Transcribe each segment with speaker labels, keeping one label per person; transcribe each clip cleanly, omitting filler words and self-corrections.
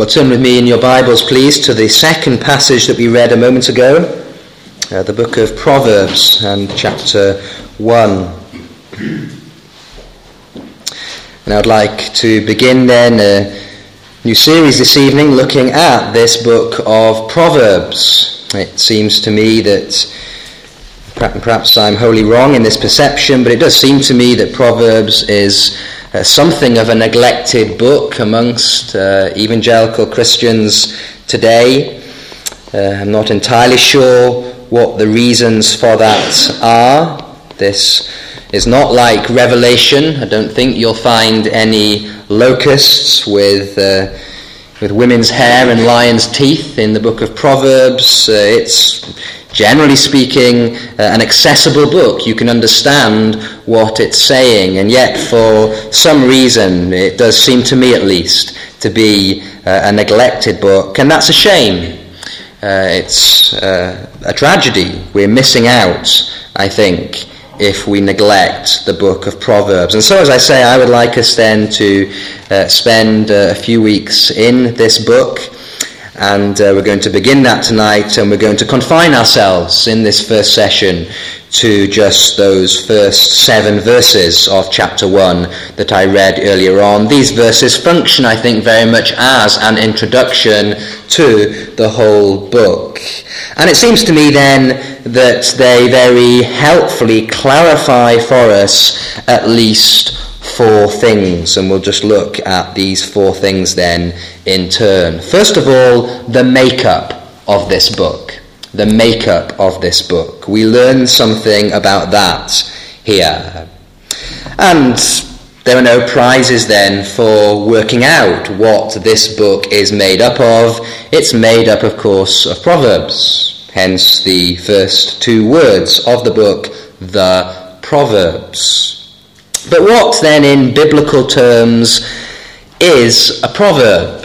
Speaker 1: Well, turn with me in your Bibles, please, to the second passage that we read a moment ago, the book of Proverbs and chapter 1. And I'd like to begin then a new series this evening looking at this book of Proverbs. It seems to me that perhaps I'm wholly wrong in this perception, but it does seem to me that Proverbs is something of a neglected book amongst evangelical Christians today. I'm not entirely sure what the reasons for that are. This is not like Revelation. I don't think you'll find any locusts with women's hair and lions' teeth in the book of Proverbs. It's, generally speaking, an accessible book. You can understand what it's saying, and yet for some reason it does seem to me at least to be a neglected book, and that's a shame. It's a tragedy. We're missing out, I think, if we neglect the book of Proverbs. And so, as I say, I would like us then to spend a few weeks in this book. And we're going to begin that tonight, and we're going to confine ourselves in this first session to just those first 7 verses of chapter 1 that I read earlier on. These verses function, I think, very much as an introduction to the whole book. And it seems to me then that they very helpfully clarify for us at least 4 things, and we'll just look at these 4 things then in turn. First of all, the makeup of this book. The makeup of this book. We learn something about that here. And there are no prizes then for working out what this book is made up of. It's made up, of course, of Proverbs. Hence the first 2 words of the book, the Proverbs. But what then in biblical terms is a proverb?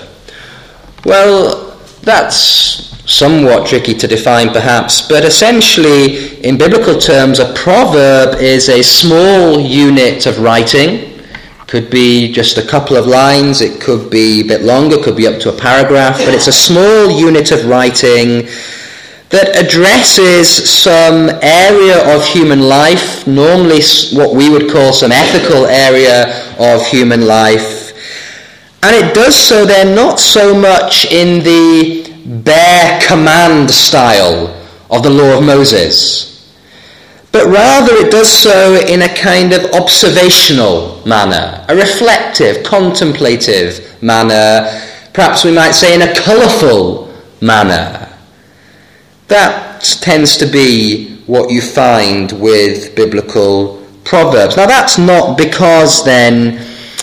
Speaker 1: Well, that's somewhat tricky to define perhaps, but essentially in biblical terms a proverb is a small unit of writing. Could be just a couple of lines, it could be a bit longer, could be up to a paragraph, but it's a small unit of writing that addresses some area of human life, normally what we would call some ethical area of human life. And it does so then not so much in the bare command style of the law of Moses, but rather it does so in a kind of observational manner, a reflective, contemplative manner, perhaps we might say in a colourful manner. That tends to be what you find with biblical proverbs. Now that's not because then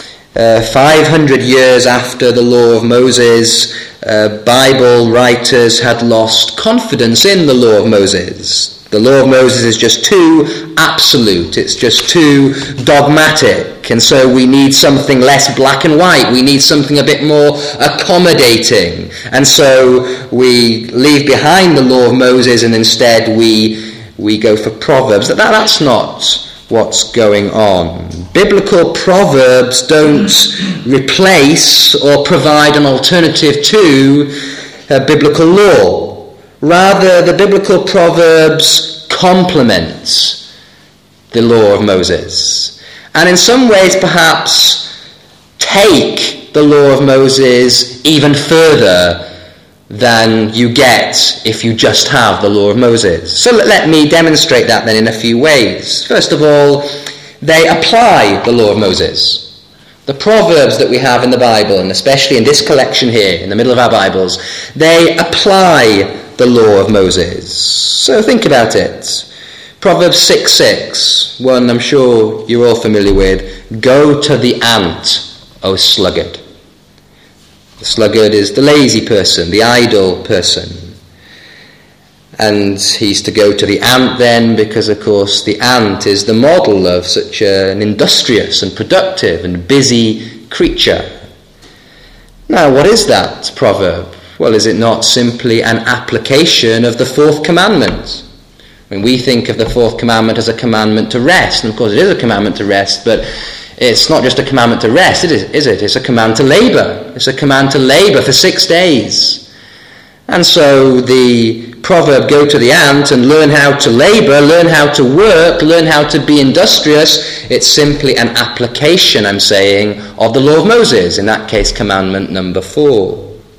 Speaker 1: 500 years after the law of Moses, Bible writers had lost confidence in the law of Moses. The law of Moses is just too absolute, it's just too dogmatic, and so we need something less black and white, we need something a bit more accommodating, and so we leave behind the law of Moses and instead we go for Proverbs. That's not what's going on. Biblical proverbs don't replace or provide an alternative to biblical law. Rather, the biblical proverbs complement the law of Moses, and in some ways perhaps take the law of Moses even further than you get if you just have the law of Moses. So let me demonstrate that then in a few ways. First of all, they apply the law of Moses. The proverbs that we have in the Bible, and especially in this collection here, in the middle of our Bibles, they apply the law of Moses. So think about it. Proverbs 6:6, one I'm sure you're all familiar with. Go to the ant, O sluggard. The sluggard is the lazy person, the idle person. And he's to go to the ant then because, of course, the ant is the model of such an industrious and productive and busy creature. Now, what is that proverb? Well, is it not simply an application of the 4th commandment? When we think of the 4th commandment as a commandment to rest, and of course it is a commandment to rest, but It's not just a commandment to rest, is it? It's a command to labour. It's a command to labour for 6 days. And so the proverb, go to the ant and learn how to labour, learn how to work, learn how to be industrious. It's simply an application, I'm saying, of the law of Moses, in that case commandment number 4.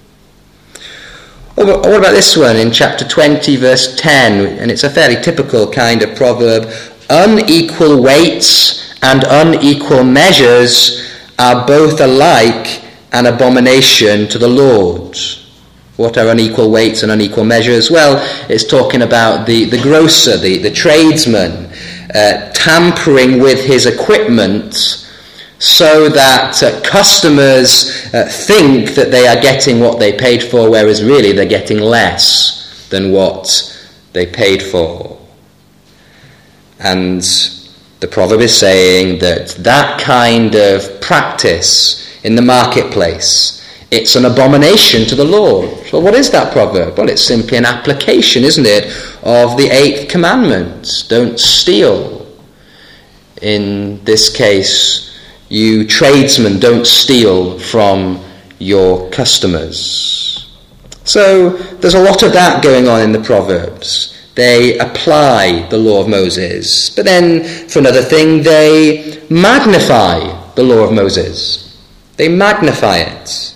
Speaker 1: What about this one in chapter 20 verse 10, and it's a fairly typical kind of proverb. Unequal weights and unequal measures are both alike an abomination to the Lord. What are unequal weights and unequal measures? Well, it's talking about the grocer, the tradesman, tampering with his equipment so that customers think that they are getting what they paid for, whereas really they're getting less than what they paid for. And the proverb is saying that kind of practice in the marketplace, it's an abomination to the Lord. Well, what is that proverb? Well, it's simply an application, isn't it, of the 8th commandment. Don't steal. In this case, you tradesmen, don't steal from your customers. So there's a lot of that going on in the Proverbs. They apply the law of Moses, but then for another thing, they magnify the law of Moses. They magnify it.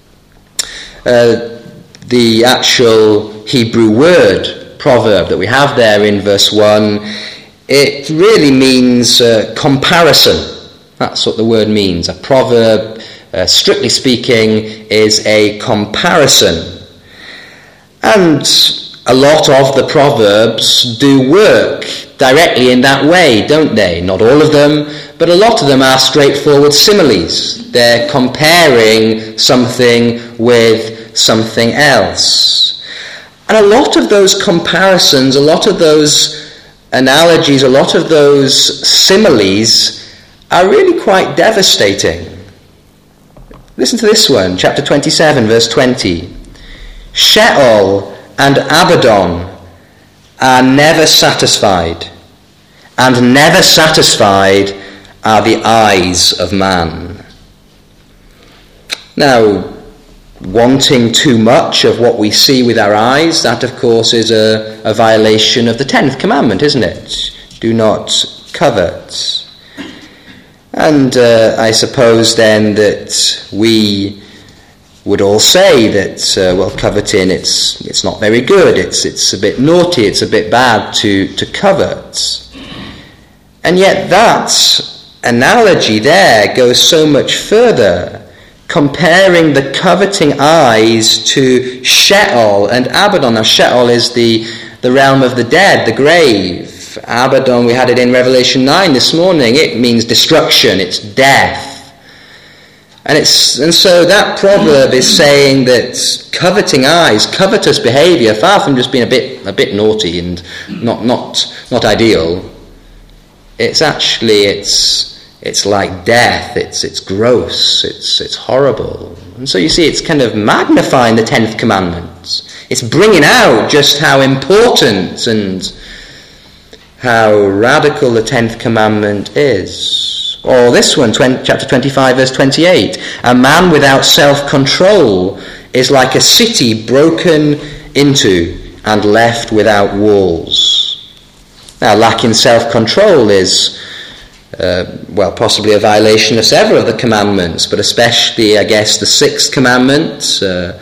Speaker 1: The actual Hebrew word proverb that we have there in verse 1, it really means comparison. That's what the word means. A proverb, strictly speaking, is a comparison. And a lot of the proverbs do work directly in that way, don't they? Not all of them, but a lot of them are straightforward similes. They're comparing something with something else. And a lot of those comparisons, a lot of those analogies, a lot of those similes are really quite devastating. Listen to this one, chapter 27, verse 20. Sheol and Abaddon are never satisfied, and never satisfied are the eyes of man. Now, wanting too much of what we see with our eyes, that of course is a violation of the 10th commandment, isn't it? Do not covet. And I suppose then that we would all say that, coveting, it's not very good, it's a bit naughty, it's a bit bad to covet. And yet that analogy there goes so much further, comparing the coveting eyes to Sheol and Abaddon. Now Sheol is the realm of the dead, the grave. Abaddon, we had it in Revelation 9 this morning, it means destruction, it's death. And so that proverb is saying that coveting eyes, covetous behaviour, far from just being a bit naughty and not ideal, it's actually it's like death. It's gross. It's horrible. And so you see, it's kind of magnifying the 10th commandment. It's bringing out just how important and how radical the 10th commandment is. Or this one, chapter 25, verse 28. A man without self-control is like a city broken into and left without walls. Now, lacking self-control is, possibly a violation of several of the commandments, but especially, I guess, the 6th commandment,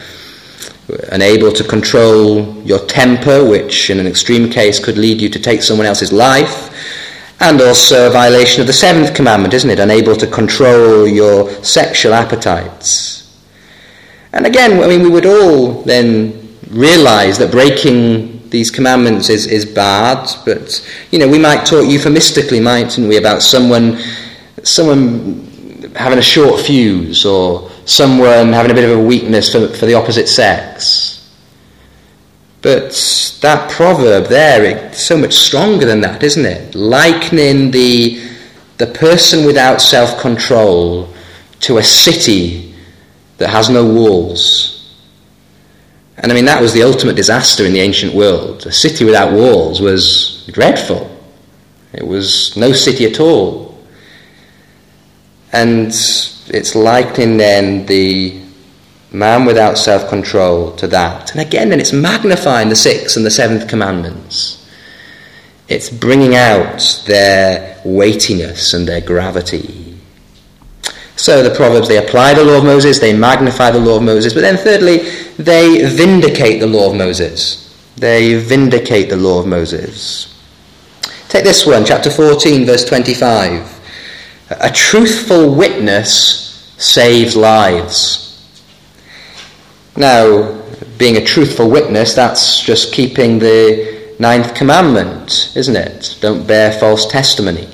Speaker 1: unable to control your temper, which in an extreme case could lead you to take someone else's life. And also a violation of the 7th commandment, isn't it? Unable to control your sexual appetites. And again, we would all then realize that breaking these commandments is bad, but, we might talk euphemistically, mightn't we, about someone having a short fuse, or someone having a bit of a weakness for the opposite sex. But that proverb there, it's so much stronger than that, isn't it? Likening the person without self-control to a city that has no walls. And that was the ultimate disaster in the ancient world. A city without walls was dreadful. It was no city at all. And it's likening then the man without self-control to that. And again, then it's magnifying the 6th and the 7th commandments. It's bringing out their weightiness and their gravity. So the Proverbs, they apply the law of Moses, they magnify the law of Moses, but then thirdly, they vindicate the law of Moses. They vindicate the law of Moses. Take this one, chapter 14, verse 25. A truthful witness saves lives. Now, being a truthful witness, that's just keeping the 9th commandment, isn't it? Don't bear false testimony.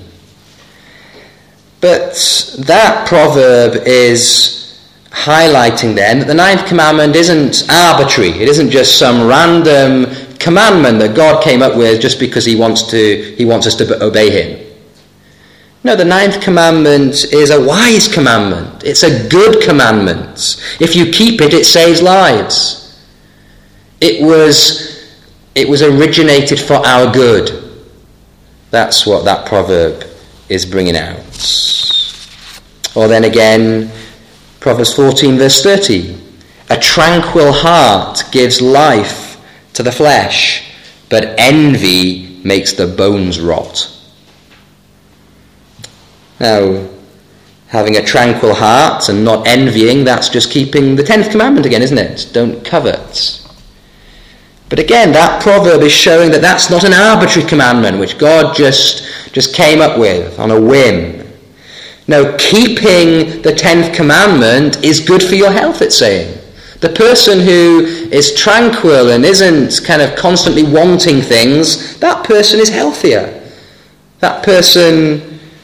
Speaker 1: But that proverb is highlighting then that the 9th commandment isn't arbitrary. It isn't just some random commandment that God came up with just because he wants us to obey him. No, the 9th commandment is a wise commandment. It's a good commandment. If you keep it, it saves lives. It was originated for our good. That's what that proverb is bringing out. Or then again, Proverbs 14 verse 30. A tranquil heart gives life to the flesh, but envy makes the bones rot. Now, having a tranquil heart and not envying, that's just keeping the 10th commandment again, isn't it? Don't covet. But again, that proverb is showing that that's not an arbitrary commandment which God just came up with on a whim. No, keeping the 10th commandment is good for your health, it's saying. The person who is tranquil and isn't kind of constantly wanting things, that person is healthier. That person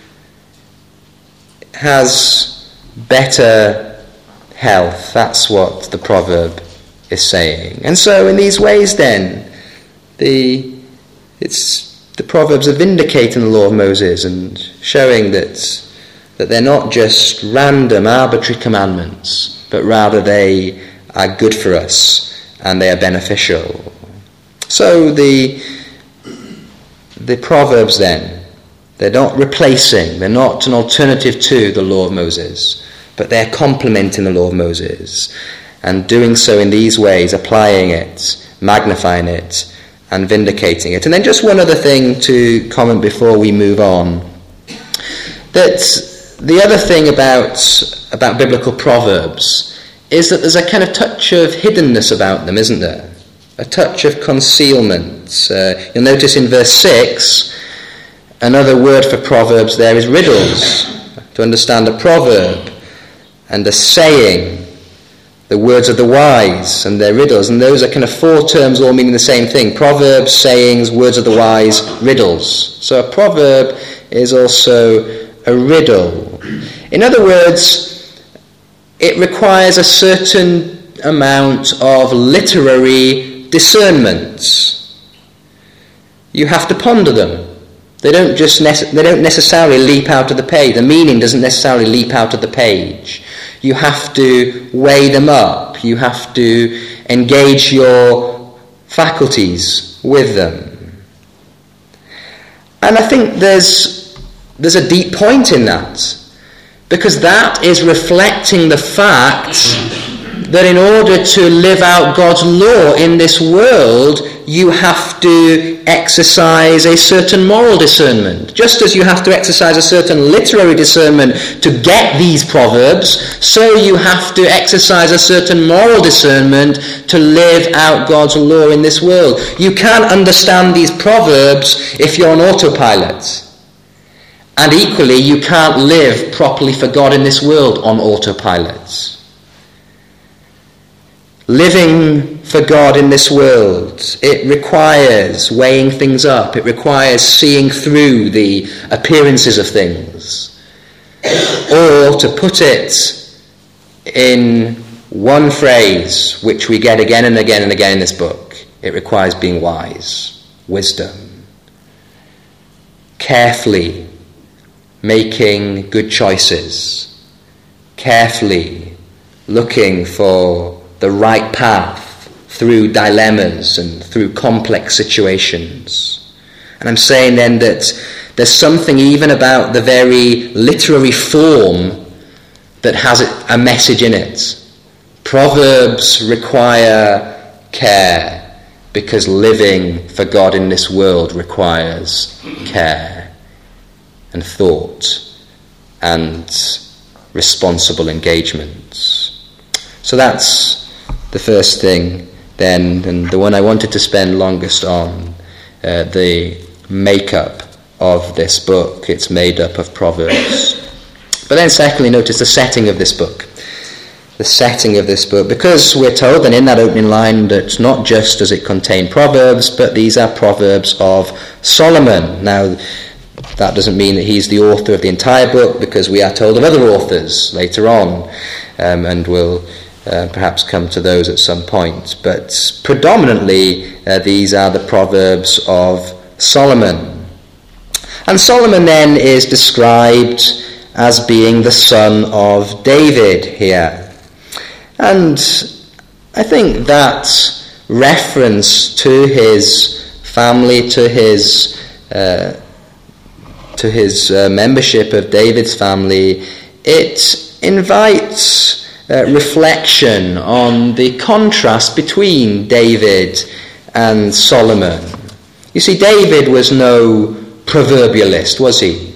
Speaker 1: has better health. That's what the proverb is saying. And so in these ways then, the Proverbs are vindicating the law of Moses and showing that they're not just random, arbitrary commandments, but rather they are good for us and they are beneficial. So the Proverbs then, they're not replacing, they're not an alternative to the law of Moses, but they're complementing the law of Moses, and doing so in these ways, applying it, magnifying it, and vindicating it. And then just one other thing to comment before we move on. That the other thing about biblical proverbs is that there's a kind of touch of hiddenness about them, isn't there? A touch of concealment. You'll notice in verse 6, another word for proverbs there is riddles. To understand a proverb and a saying, the words of the wise and their riddles, and those are kind of 4 terms all meaning the same thing. Proverbs, sayings, words of the wise, riddles. So a proverb is also a riddle. In other words, it requires a certain amount of literary discernment. You have to ponder them. They don't necessarily leap out of the page. The meaning doesn't necessarily leap out of the page. You have to weigh them up. You have to engage your faculties with them. And I think there's a deep point in that, because that is reflecting the fact that in order to live out God's law in this world, you have to exercise a certain moral discernment. Just as you have to exercise a certain literary discernment to get these proverbs, so you have to exercise a certain moral discernment to live out God's law in this world. You can't understand these proverbs if you're on autopilot. And equally, you can't live properly for God in this world on autopilot. Living for God in this world, it requires weighing things up. It requires seeing through the appearances of things. Or, to put it in one phrase, which we get again and again and again in this book, it requires being wise, wisdom, carefully making good choices, carefully looking for the right path through dilemmas and through complex situations. And I'm saying then that there's something even about the very literary form that has a message in it. Proverbs require care because living for God in this world requires care and thought and responsible engagements. So that's the first thing then, and the one I wanted to spend longest on, the makeup of this book. It's made up of Proverbs. But then secondly, notice the setting of this book. The setting of this book, because we're told, and in that opening line, that not just does it contain Proverbs, but these are Proverbs of Solomon. Now, that doesn't mean that he's the author of the entire book, because we are told of other authors later on, and we'll perhaps come to those at some point. But predominantly, these are the Proverbs of Solomon. And Solomon then is described as being the son of David here. And I think that reference to his family, to his membership of David's family, it invites reflection on the contrast between David and Solomon. You see, David was no proverbialist, was he?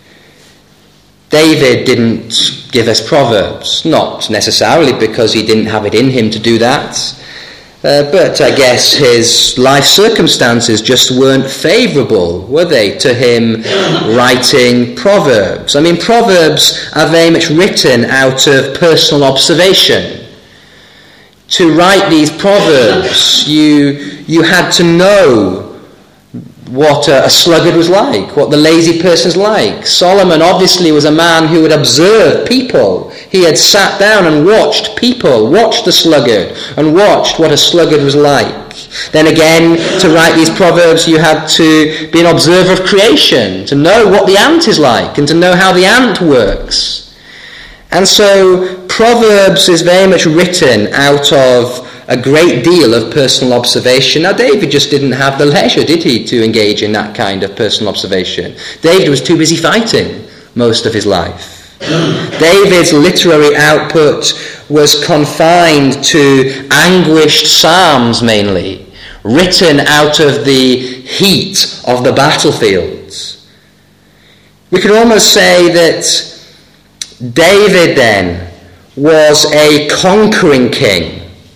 Speaker 1: David didn't give us Proverbs, not necessarily because he didn't have it in him to do that, but I guess his life circumstances just weren't favourable, were they, to him writing Proverbs? I mean, Proverbs are very much written out of personal observation. To write these Proverbs, you had to know what a sluggard was like, what the lazy person's like. Solomon obviously was a man who would observe people. He had sat down and watched people, watched the sluggard, and watched what a sluggard was like. Then again, to write these Proverbs, you had to be an observer of creation, to know what the ant is like, and to know how the ant works. And so, Proverbs is very much written out of a great deal of personal observation. Now, David just didn't have the leisure, did he, to engage in that kind of personal observation? David was too busy fighting most of his life. David's literary output was confined to anguished psalms mainly, written out of the heat of the battlefields. We could almost say that David then was a conquering king,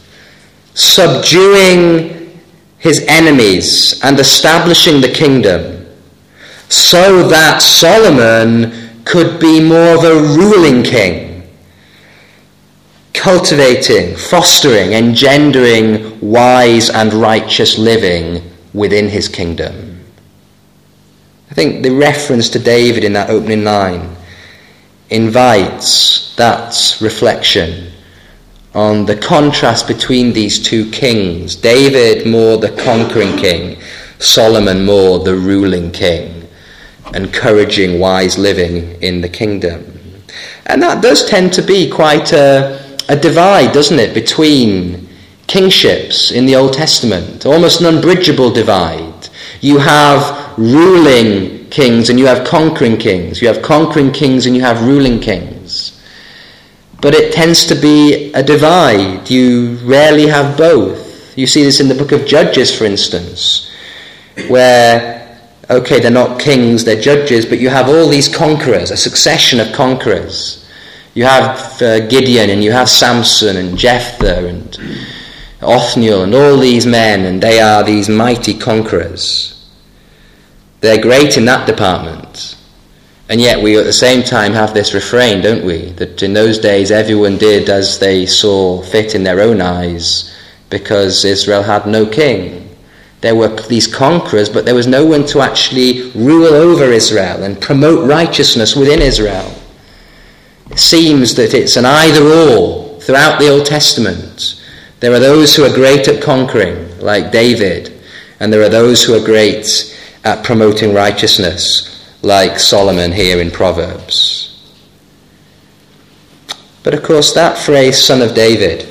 Speaker 1: subduing his enemies and establishing the kingdom, so that Solomon could be more of a ruling king, cultivating, fostering, engendering wise and righteous living within his kingdom. I think the reference to David in that opening line invites that reflection on the contrast between these two kings. David more the conquering king, Solomon more the ruling king, encouraging wise living in the kingdom. And that does tend to be quite a divide, doesn't it, between kingships in the Old Testament, almost an unbridgeable divide. You have ruling kings and you have conquering kings. You have conquering kings and you have ruling kings. But it tends to be a divide. You rarely have both. You see this in the book of Judges, for instance, where, okay, they're not kings, they're judges, but you have all these conquerors, a succession of conquerors. You have Gideon, and you have Samson, and Jephthah, and Othniel, and all these men, and they are these mighty conquerors. They're great in that department. And yet we at the same time have this refrain, don't we, that in those days everyone did as they saw fit in their own eyes, because Israel had no king. There were these conquerors, but there was no one to actually rule over Israel and promote righteousness within Israel. It seems that it's an either-or throughout the Old Testament. There are those who are great at conquering, like David, and there are those who are great at promoting righteousness, like Solomon here in Proverbs. But of course that phrase, son of David,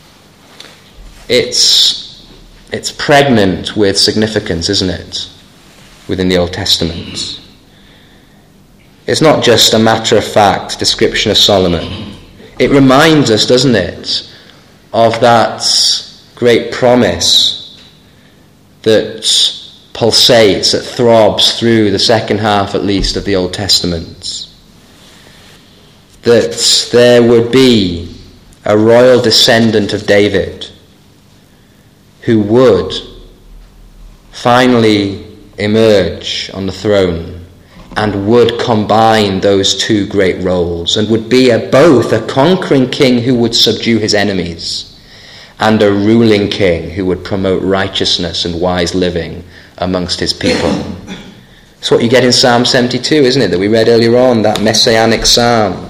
Speaker 1: it's pregnant with significance, isn't it, within the Old Testament. It's not just a matter-of-fact description of Solomon. It reminds us, doesn't it, of that great promise that pulsates, that throbs through the second half at least of the Old Testament. That there would be a royal descendant of David who would finally emerge on the throne and would combine those two great roles and would be both a conquering king who would subdue his enemies and a ruling king who would promote righteousness and wise living amongst his people. It's what you get in Psalm 72, isn't it, that we read earlier on, that messianic psalm.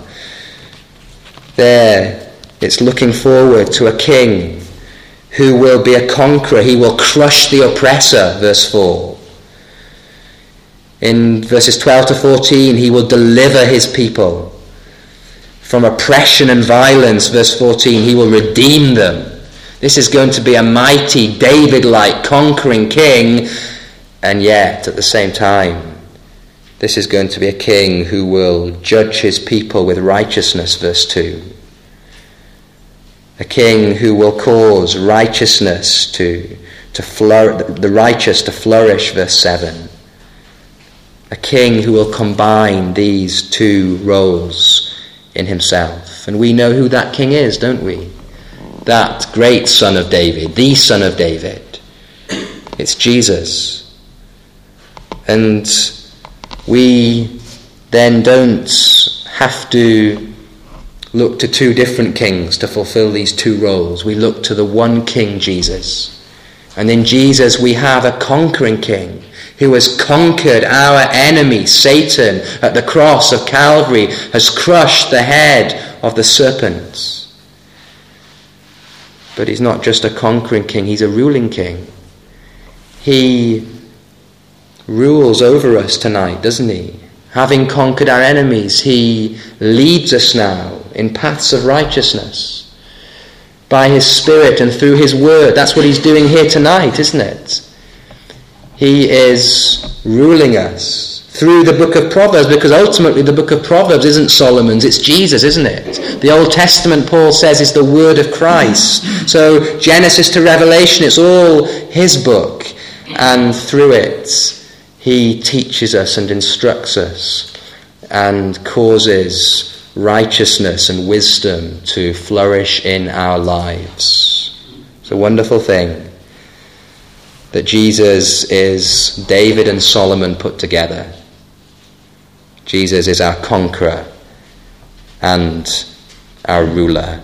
Speaker 1: There, it's looking forward to a king who will be a conqueror. He will crush the oppressor, verse 4. In verses 12 to 14, he will deliver his people from oppression and violence. Verse 14, he will redeem them. This is going to be a mighty, David-like, conquering king, and yet, at the same time, this is going to be a king who will judge his people with righteousness, verse 2. A king who will cause righteousness the righteous to flourish, verse 7. A king who will combine these two roles in himself. And we know who that king is, don't we? That great son of David, the son of David. It's Jesus. And we then don't have to look to two different kings to fulfill these two roles. We look to the one King, Jesus. And in Jesus we have a conquering king who has conquered our enemy, Satan, at the cross of Calvary, has crushed the head of the serpent. But he's not just a conquering king, he's a ruling king. He rules over us tonight, doesn't he? Having conquered our enemies, he leads us now in paths of righteousness by his Spirit and through his word. That's what he's doing here tonight, isn't it? He is ruling us through the book of Proverbs, because ultimately the book of Proverbs isn't Solomon's, it's Jesus, isn't it? The Old Testament, Paul says, is the word of Christ. So Genesis to Revelation, it's all his book, and through it he teaches us and instructs us and causes righteousness and wisdom to flourish in our lives. It's a wonderful thing that Jesus is David and Solomon put together. Jesus is our conqueror and our ruler.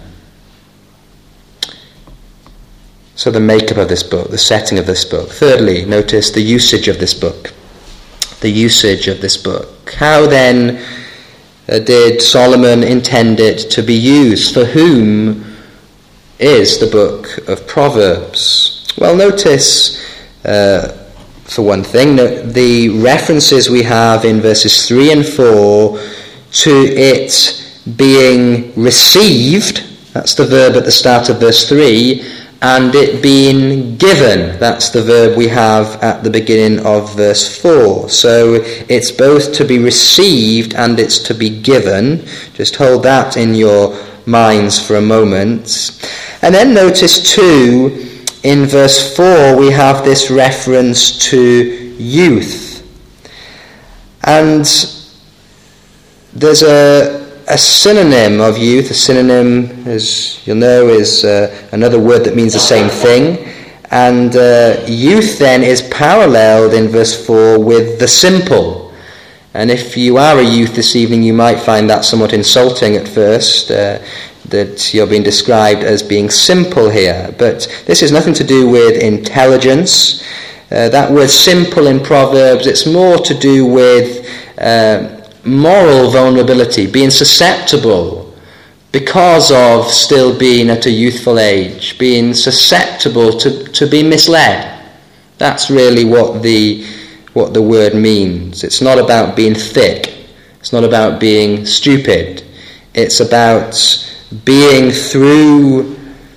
Speaker 1: So the makeup of this book, the setting of this book. Thirdly, notice the usage of this book. The usage of this book. How then did Solomon intend it to be used? For whom is the book of Proverbs? Well, notice, for one thing, the references we have in verses 3 and 4 to it being received, that's the verb at the start of verse 3, and it being given, that's the verb we have at the beginning of verse 4. So it's both to be received and it's to be given. Just hold that in your minds for a moment. And then notice too, in verse 4 we have this reference to youth. And there's a synonym of youth. A synonym, as you'll know, is another word that means the same thing. And youth then is paralleled in verse 4 with the simple. And if you are a youth this evening, you might find that somewhat insulting at first, that you're being described as being simple here. But this has nothing to do with intelligence. That word simple in Proverbs, it's more to do with moral vulnerability, being susceptible because of still being at a youthful age, being susceptible to be misled. That's really what the word means. It's not about being thick. It's not about being stupid. It's about being through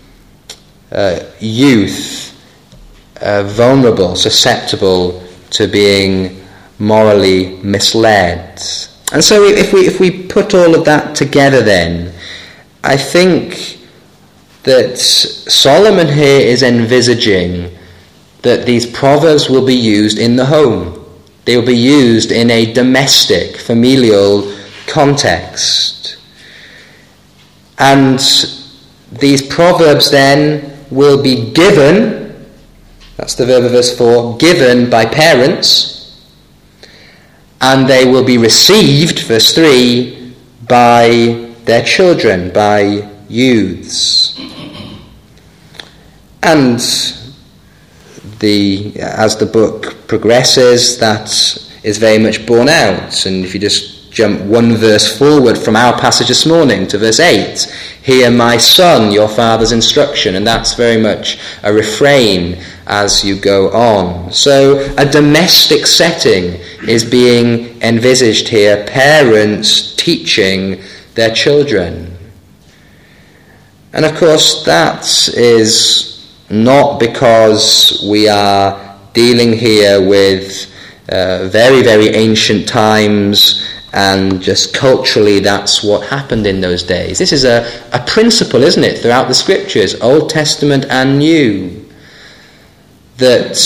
Speaker 1: youth vulnerable, susceptible to being morally misled. And so if we put all of that together then, I think that Solomon here is envisaging that these proverbs will be used in the home. They will be used in a domestic, familial context. And these proverbs then will be given, that's the verb of verse 4, given by parents, and they will be received, verse 3, by their children, by youths. And as the book progresses, that is very much borne out. And if you just jump one verse forward from our passage this morning to verse 8, hear my son your father's instruction, and that's very much a refrain as you go on. So a domestic setting is being envisaged here, parents teaching their children. And of course that is not because we are dealing here with very, very ancient times and just culturally that's what happened in those days. This is a principle, isn't it, throughout the scriptures, Old Testament and New, that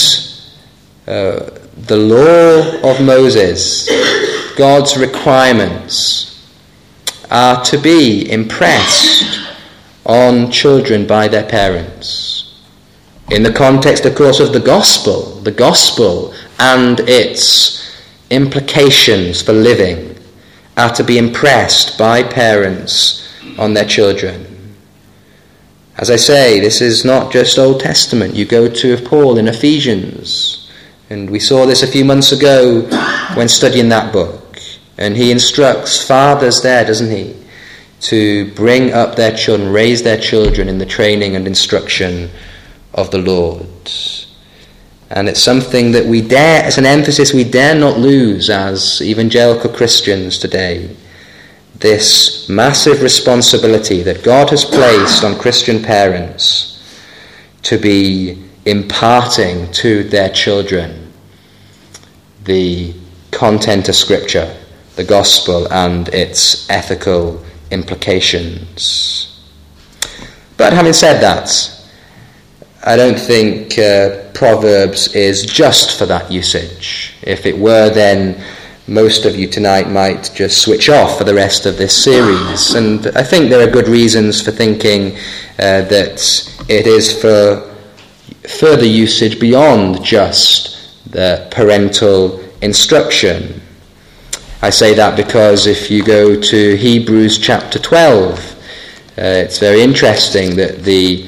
Speaker 1: the law of Moses, God's requirements, are to be impressed on children by their parents. In the context, of course, of the gospel and its implications for living are to be impressed by parents on their children. As I say, this is not just Old Testament. You go to Paul in Ephesians, and we saw this a few months ago when studying that book, and he instructs fathers there, doesn't he, to bring up their children, raise their children in the training and instruction of the Lord. And it's something that it's an emphasis we dare not lose as evangelical Christians today. This massive responsibility that God has placed on Christian parents to be imparting to their children the content of Scripture, the gospel and its ethical implications. But having said that, I don't think Proverbs is just for that usage. If it were, then most of you tonight might just switch off for the rest of this series. And I think there are good reasons for thinking that it is for further usage beyond just the parental instruction. I say that because if you go to Hebrews chapter 12, it's very interesting that the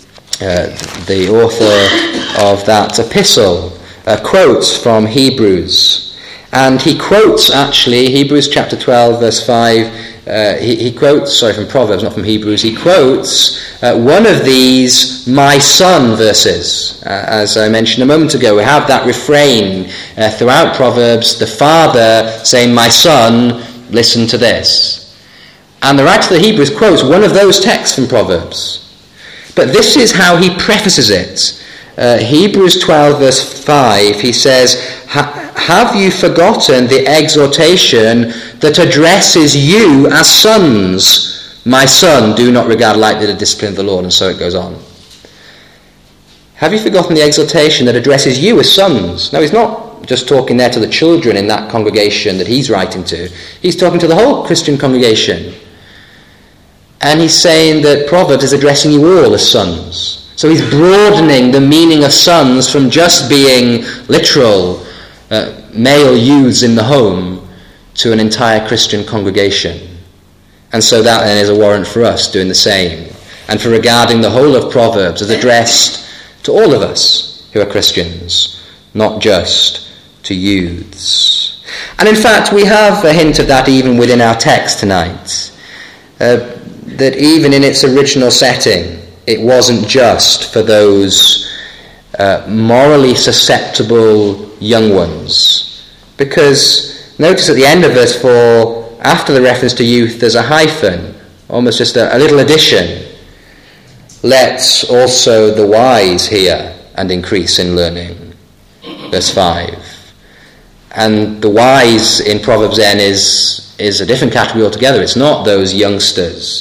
Speaker 1: author of that epistle quotes from Hebrews, and he quotes actually Hebrews chapter 12 verse 5. He quotes, from Proverbs, not from Hebrews. He quotes one of these "my son" verses. As I mentioned a moment ago, we have that refrain throughout Proverbs: the father saying, "My son, listen to this." And the writer of the Hebrews quotes one of those texts from Proverbs. But this is how he prefaces it. Hebrews 12 verse 5, he says, "Have you forgotten the exhortation that addresses you as sons? My son, do not regard lightly the discipline of the Lord," and so it goes on. Have you forgotten the exhortation that addresses you as sons? Now, he's not just talking there to the children in that congregation that he's writing to. He's talking to the whole Christian congregation. And he's saying that Proverbs is addressing you all as sons. So he's broadening the meaning of sons from just being literal male youths in the home to an entire Christian congregation. And so that then is a warrant for us doing the same, and for regarding the whole of Proverbs as addressed to all of us who are Christians, not just to youths. And in fact, we have a hint of that even within our text tonight. That even in its original setting, it wasn't just for those morally susceptible young ones. Because notice at the end of verse 4, after the reference to youth, there's a hyphen, almost just a little addition. Let also the wise hear and increase in learning. Verse 5. And the wise in Proverbs then is a different category altogether. It's not those youngsters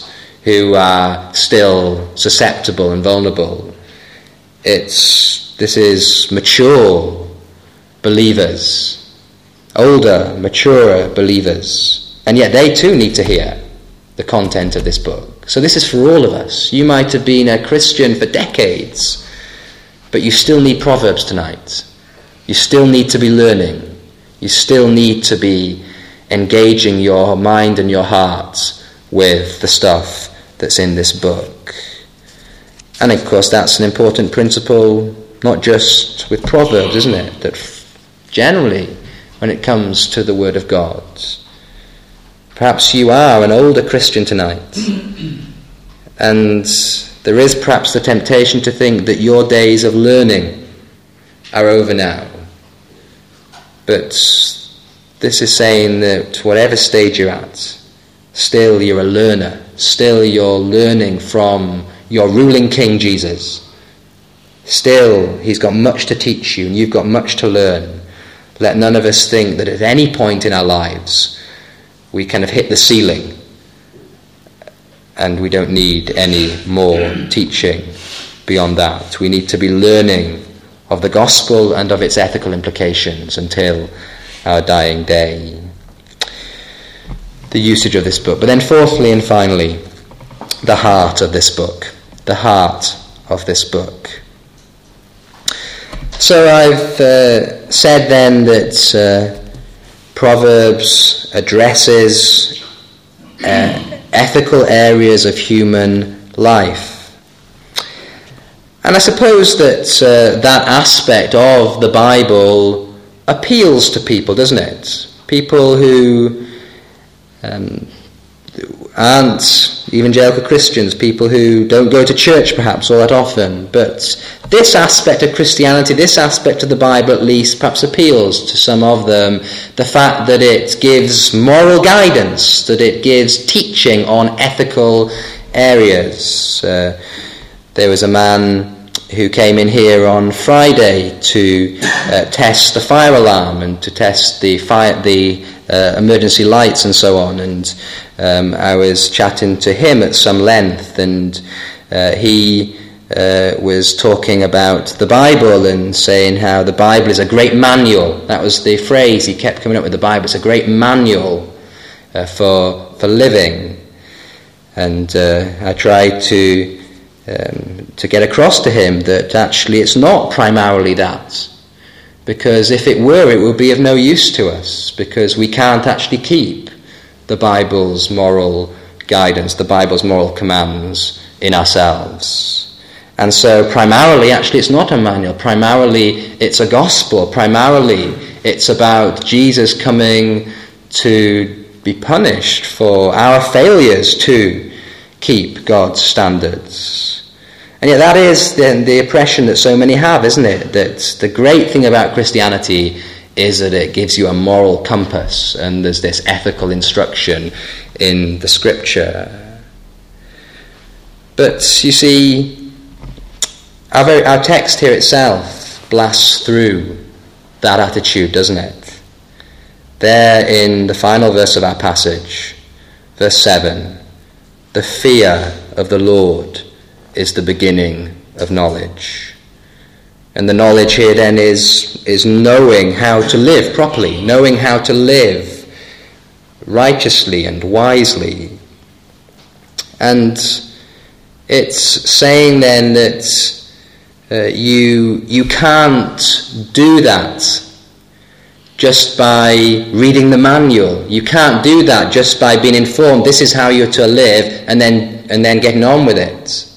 Speaker 1: who are still susceptible and vulnerable. This is mature believers, older, maturer believers, and yet they too need to hear the content of this book. So this is for all of us. You might have been a Christian for decades, but you still need Proverbs tonight. You still need to be learning. You still need to be engaging your mind and your heart with the stuff that's in this book. And of course that's an important principle, not just with Proverbs, isn't it? That generally when it comes to the Word of God. Perhaps you are an older Christian tonight, and there is perhaps the temptation to think that your days of learning are over now. But this is saying that whatever stage you're at, still you're a learner. Still you're learning from your ruling King Jesus. Still he's got much to teach you and you've got much to learn. Let none of us think that at any point in our lives we kind of hit the ceiling and we don't need any more teaching beyond that. We need to be learning of the gospel and of its ethical implications until our dying day. The usage of this book. But then fourthly and finally, the heart of this book. The heart of this book. So I've said then that Proverbs addresses ethical areas of human life. And I suppose that that aspect of the Bible appeals to people, doesn't it? People who aren't evangelical Christians, people who don't go to church perhaps all that often. But this aspect of Christianity, this aspect of the Bible at least, perhaps appeals to some of them. The fact that it gives moral guidance, that it gives teaching on ethical areas. There was a man who came in here on Friday to test the fire alarm and to test the emergency lights and so on, and I was chatting to him at some length, and he was talking about the Bible and saying how the Bible is a great manual. That was the phrase he kept coming up with, the Bible. It's a great manual for living. And I tried to get across to him that actually it's not primarily that, because if it were, it would be of no use to us, because we can't actually keep the Bible's moral guidance, the Bible's moral commands in ourselves. And so primarily actually it's not a manual, primarily it's a gospel, primarily it's about Jesus coming to be punished for our failures to keep God's standards. And yet that is the impression that so many have, isn't it? That the great thing about Christianity is that it gives you a moral compass, and there's this ethical instruction in the Scripture. But you see, our text here itself blasts through that attitude, doesn't it? There in the final verse of our passage, verse 7, the fear of the Lord is the beginning of knowledge. And the knowledge here then is knowing how to live properly, knowing how to live righteously and wisely. And it's saying then that you can't do that just by reading the manual. You can't do that just by being informed this is how you're to live and then getting on with it.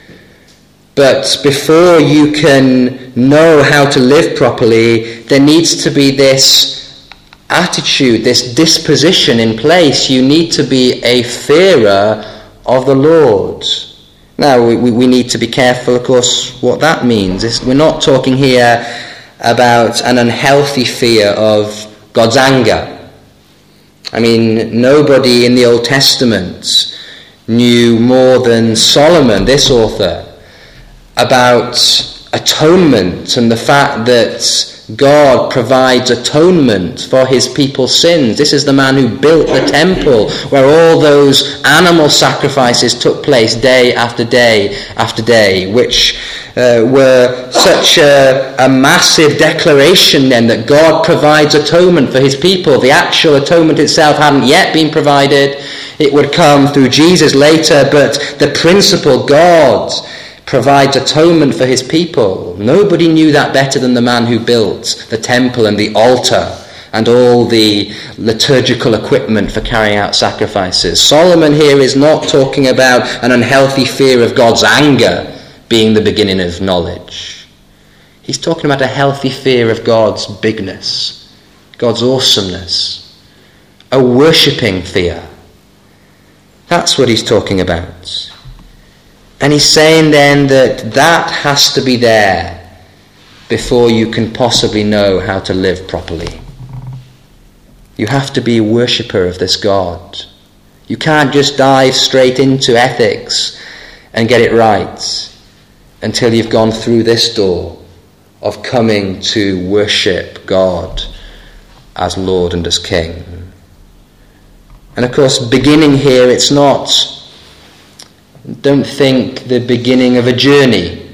Speaker 1: But before you can know how to live properly, there needs to be this attitude, this disposition in place. You need to be a fearer of the Lord. Now, we need to be careful, of course, what that means. We're not talking here about an unhealthy fear of God's anger. I mean, nobody in the Old Testament knew more than Solomon, this author, about atonement and the fact that God provides atonement for his people's sins. This is the man who built the temple where all those animal sacrifices took place day after day after day, which were such a massive declaration then that God provides atonement for his people. The actual atonement itself hadn't yet been provided. It would come through Jesus later, but the principle, God provides atonement for his people. Nobody knew that better than the man who built the temple and the altar and all the liturgical equipment for carrying out sacrifices. Solomon here is not talking about an unhealthy fear of God's anger being the beginning of knowledge. He's talking about a healthy fear of God's bigness, God's awesomeness, a worshipping fear. That's what he's talking about. And he's saying then that has to be there before you can possibly know how to live properly. You have to be a worshipper of this God. You can't just dive straight into ethics and get it right until you've gone through this door of coming to worship God as Lord and as King. And of course, beginning here, it's not, don't think the beginning of a journey,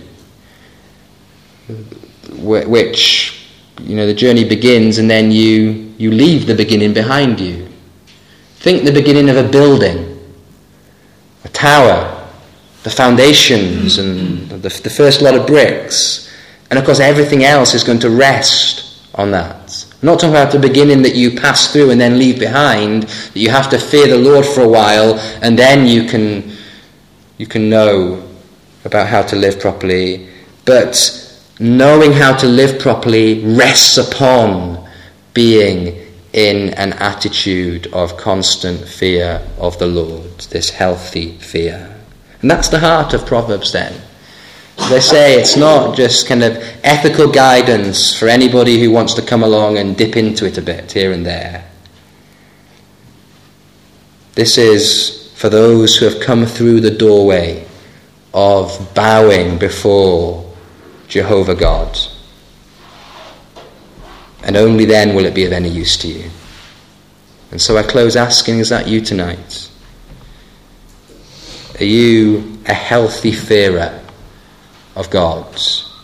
Speaker 1: which, the journey begins and then you leave the beginning behind you. Think the beginning of a building, a tower, the foundations and the first lot of bricks. And of course, everything else is going to rest on that. I'm not talking about the beginning that you pass through and then leave behind, that you have to fear the Lord for a while and then you can know about how to live properly. But knowing how to live properly rests upon being in an attitude of constant fear of the Lord, this healthy fear. And that's the heart of Proverbs then. They say it's not just kind of ethical guidance for anybody who wants to come along and dip into it a bit here and there. This is for those who have come through the doorway of bowing before Jehovah God. And only then will it be of any use to you. And so I close asking, is that you tonight? Are you a healthy fearer of God?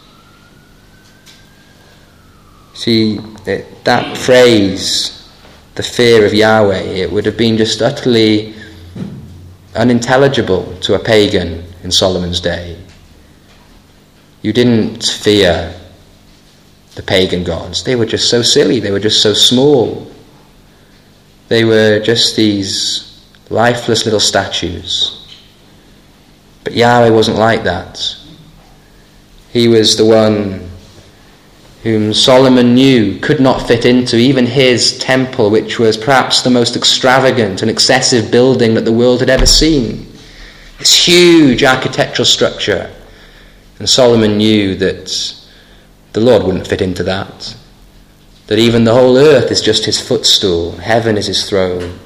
Speaker 1: See, that phrase, the fear of Yahweh, it would have been just utterly unintelligible to a pagan in Solomon's day. You didn't fear the pagan gods. They were just so silly. They were just so small. They were just these lifeless little statues. But Yahweh wasn't like that. He was the one whom Solomon knew could not fit into even his temple, which was perhaps the most extravagant and excessive building that the world had ever seen. This huge architectural structure. And Solomon knew that the Lord wouldn't fit into that. That even the whole earth is just his footstool. Heaven is his throne.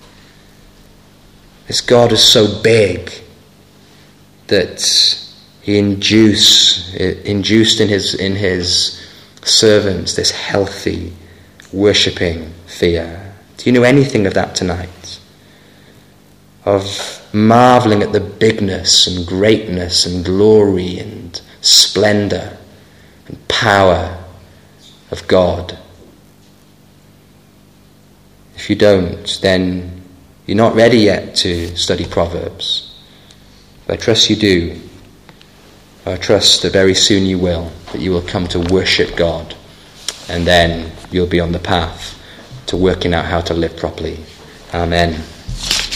Speaker 1: This God is so big that he induced in his servants this healthy, worshipping fear. Do you know anything of that tonight? Of marvelling at the bigness and greatness and glory and splendor and power of God? If you don't, then you're not ready yet to study Proverbs. But I trust you do. I trust that very soon you will, that you will come to worship God, and then you'll be on the path to working out how to live properly. Amen.